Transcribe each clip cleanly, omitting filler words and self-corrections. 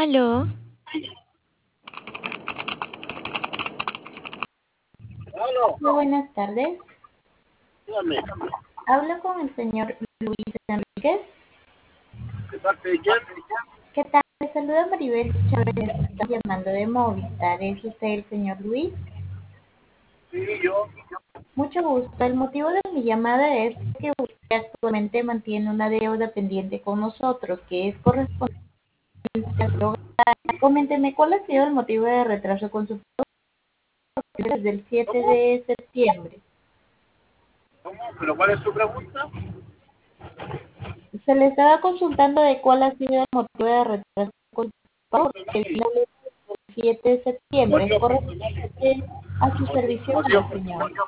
Aló, Aló, Muy buenas tardes. dígame, Hablo con el señor Luis Enríquez. ¿de parte de quién? ¿Qué tal? Le saluda Maribel Chávez. Está llamando de Movistar. ¿Es usted el señor Luis? Sí, yo. Mucho gusto. El motivo de mi llamada es que usted actualmente mantiene una deuda pendiente con nosotros, que es correspondiente al hogar. Coménteme, ¿cuál ha sido el motivo de retraso con su pago desde el 7 ¿Cómo? de septiembre? ¿Cómo? ¿Pero cuál es su pregunta? Se le estaba consultando de cuál ha sido el motivo de retraso con su pago desde el 7 de septiembre. ¿Es Motivos personales. correspondiente a su servicio Motivos hogar, señor? personales.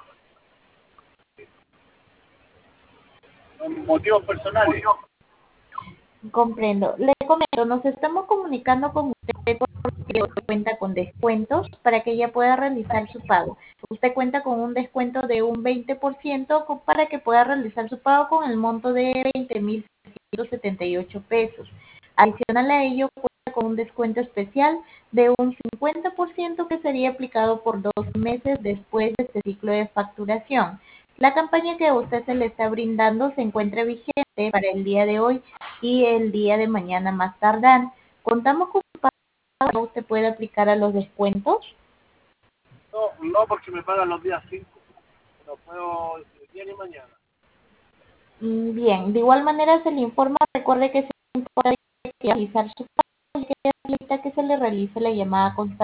Motivos personales. Comprendo. Le comento, nos estamos comunicando con usted porque cuenta con descuentos para que ella pueda realizar su pago. Usted cuenta con un descuento de un 20% para que pueda realizar su pago con el monto de 20.678 pesos. Adicional a ello, cuenta con un descuento especial de un 50% que sería aplicado por 12 meses después de este ciclo de facturación. La campaña que a usted se le está brindando se encuentra vigente para el día de hoy y el día de mañana más tardar. Contamos con un pago que usted puede aplicar a los descuentos. No, no porque me pagan los días 5. No puedo ni día ni mañana. Bien, de igual manera se le informa, recuerde que se le informa realizar su pago y que necesita que se le realice la llamada constante